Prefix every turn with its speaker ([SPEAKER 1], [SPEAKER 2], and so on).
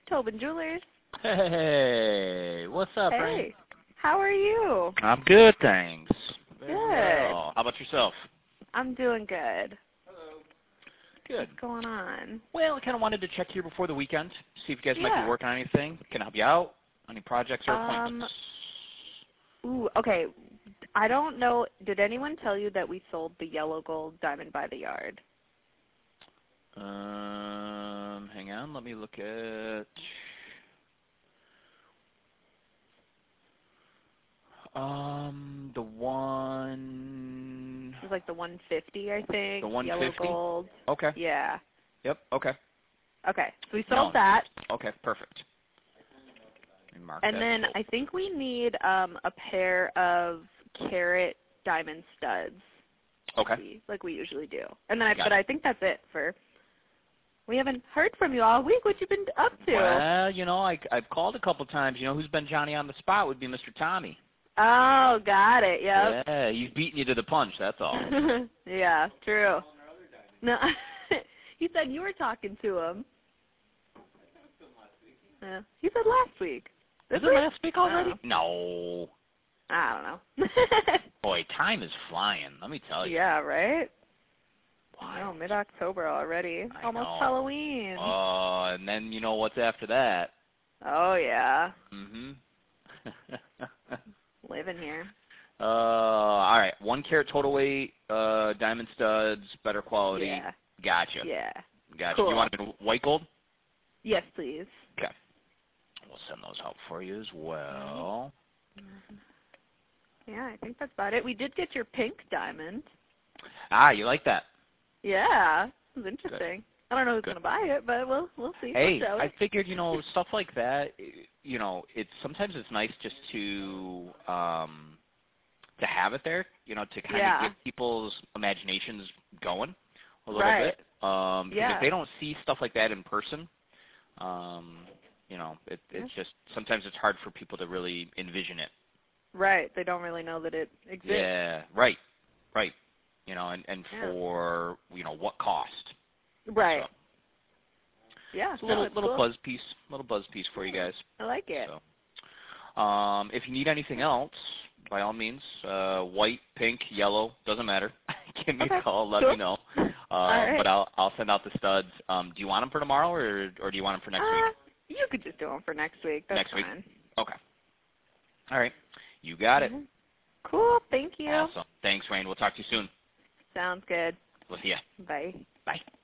[SPEAKER 1] Tobin Jewelers.
[SPEAKER 2] Hey, what's up, Rain?
[SPEAKER 1] Hey, how are you?
[SPEAKER 2] I'm good, thanks.
[SPEAKER 1] Good.
[SPEAKER 2] Well. How about yourself?
[SPEAKER 1] I'm doing good.
[SPEAKER 2] Good.
[SPEAKER 1] What's going on?
[SPEAKER 2] Well, I kind of wanted to check here before the weekend, see if you guys might
[SPEAKER 1] Yeah.
[SPEAKER 2] be working on anything. Can I help you out? Any projects or appointments?
[SPEAKER 1] Ooh, okay. I don't know. Did anyone tell you that we sold the yellow gold diamond by the yard?
[SPEAKER 2] Hang on. Let me look at. The one.
[SPEAKER 1] It was like the 150, I think.
[SPEAKER 2] The 150?
[SPEAKER 1] Yellow gold.
[SPEAKER 2] Okay.
[SPEAKER 1] Yeah.
[SPEAKER 2] Yep. Okay.
[SPEAKER 1] Okay. So we sold that.
[SPEAKER 2] Okay. Perfect. Let me mark
[SPEAKER 1] And
[SPEAKER 2] that
[SPEAKER 1] then
[SPEAKER 2] sold.
[SPEAKER 1] I think we need a pair of carat diamond studs.
[SPEAKER 2] Okay.
[SPEAKER 1] Like we usually do. And then
[SPEAKER 2] Got
[SPEAKER 1] but
[SPEAKER 2] it.
[SPEAKER 1] I think that's it for. We haven't heard from you all week. What you been up to?
[SPEAKER 2] Well, I've called a couple times. You know who's been Johnny on the spot would be Mr. Tommy.
[SPEAKER 1] Oh, got it. Yep.
[SPEAKER 2] Yeah, he's beating you to the punch. That's all.
[SPEAKER 1] Yeah, true. No, he said you were talking to him. Yeah, he said last week.
[SPEAKER 2] Was it last week already?
[SPEAKER 1] Oh.
[SPEAKER 2] No.
[SPEAKER 1] I don't know.
[SPEAKER 2] Boy, time is flying. Let me tell you.
[SPEAKER 1] Yeah, right.
[SPEAKER 2] Wow.
[SPEAKER 1] No, mid-October already.
[SPEAKER 2] I
[SPEAKER 1] Almost
[SPEAKER 2] know.
[SPEAKER 1] Halloween.
[SPEAKER 2] And then you know what's after that.
[SPEAKER 1] Oh yeah.
[SPEAKER 2] Mhm.
[SPEAKER 1] Living here.
[SPEAKER 2] All right. 1 carat total weight, diamond studs, better quality.
[SPEAKER 1] Yeah.
[SPEAKER 2] Gotcha.
[SPEAKER 1] Yeah.
[SPEAKER 2] Gotcha.
[SPEAKER 1] Cool.
[SPEAKER 2] You want it in white gold?
[SPEAKER 1] Yes, please.
[SPEAKER 2] Okay. We'll send those out for you as well.
[SPEAKER 1] Yeah, I think that's about it. We did get your pink diamond.
[SPEAKER 2] Ah, you like that?
[SPEAKER 1] Yeah, it was interesting.
[SPEAKER 2] Good.
[SPEAKER 1] I don't know who's
[SPEAKER 2] Good.
[SPEAKER 1] gonna buy it, but we'll see.
[SPEAKER 2] Hey,
[SPEAKER 1] We'll show
[SPEAKER 2] I
[SPEAKER 1] it.
[SPEAKER 2] figured, stuff like that, it's sometimes it's nice just to have it there, to kind of get people's imaginations going a little bit. Because if they don't see stuff like that in person, it's just sometimes it's hard for people to really envision it.
[SPEAKER 1] Right. They don't really know that it exists.
[SPEAKER 2] Yeah, right. And for, what cost.
[SPEAKER 1] Right.
[SPEAKER 2] So,
[SPEAKER 1] yeah.
[SPEAKER 2] it's a little
[SPEAKER 1] cool.
[SPEAKER 2] buzz piece for you guys.
[SPEAKER 1] I like it.
[SPEAKER 2] So, if you need anything else, by all means, white, pink, yellow, doesn't matter. Give me a call, let me know.
[SPEAKER 1] Right.
[SPEAKER 2] But I'll send out the studs. Do you want them for tomorrow or do you want them for next week?
[SPEAKER 1] You could just do them for next week. That's
[SPEAKER 2] next week?
[SPEAKER 1] fine.
[SPEAKER 2] Okay. All right. You got it.
[SPEAKER 1] Cool. Thank you.
[SPEAKER 2] Awesome. Thanks, Rain. We'll talk to you soon.
[SPEAKER 1] Sounds good.
[SPEAKER 2] We'll see ya.
[SPEAKER 1] Bye.
[SPEAKER 2] Bye.